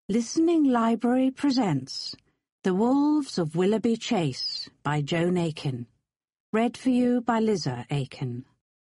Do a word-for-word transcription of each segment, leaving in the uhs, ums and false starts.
Listening Library presents The Wolves of Willoughby Chase by Joan Aiken. Read for you by Liza Aiken.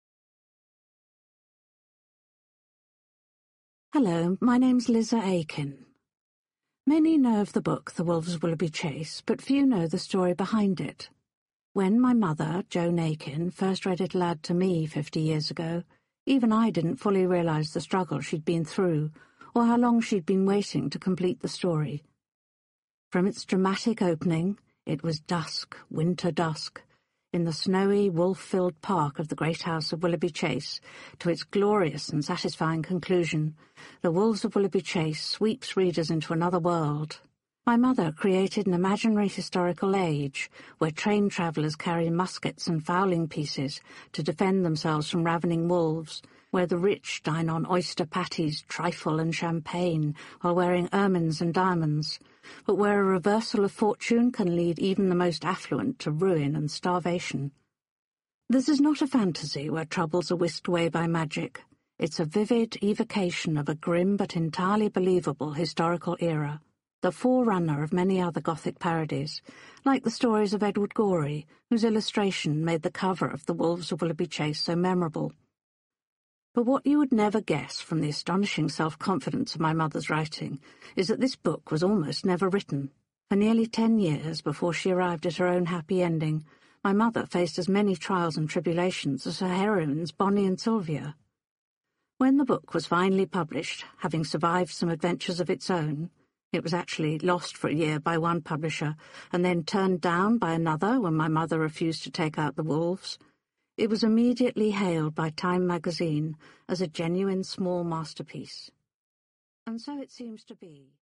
Hello, my name's Liza Aiken. Many know of the book The Wolves of Willoughby Chase, but few know the story behind it. When my mother, Joan Aiken, first read it aloud to me fifty years ago, even I didn't fully realise the struggle she'd been through, or how long she'd been waiting to complete the story. From its dramatic opening, it was dusk, winter dusk, in the snowy, wolf-filled park of the great house of Willoughby Chase, to its glorious and satisfying conclusion, The Wolves of Willoughby Chase sweeps readers into another world. My mother created an imaginary historical age, where train travellers carry muskets and fowling pieces to defend themselves from ravening wolves, where the rich dine on oyster patties, trifle and champagne, while wearing ermines and diamonds, but where a reversal of fortune can lead even the most affluent to ruin and starvation. This is not a fantasy where troubles are whisked away by magic. It's a vivid evocation of a grim but entirely believable historical era, the forerunner of many other Gothic parodies, like the stories of Edward Gorey, whose illustration made the cover of The Wolves of Willoughby Chase so memorable. But what you would never guess from the astonishing self-confidence of my mother's writing is that this book was almost never written. For nearly ten years before she arrived at her own happy ending, my mother faced as many trials and tribulations as her heroines Bonnie and Sylvia. When the book was finally published, having survived some adventures of its own, it was actually lost for a year by one publisher and then turned down by another when my mother refused to take out the wolves. It was immediately hailed by Time magazine as a genuine small masterpiece. And so it seems to be.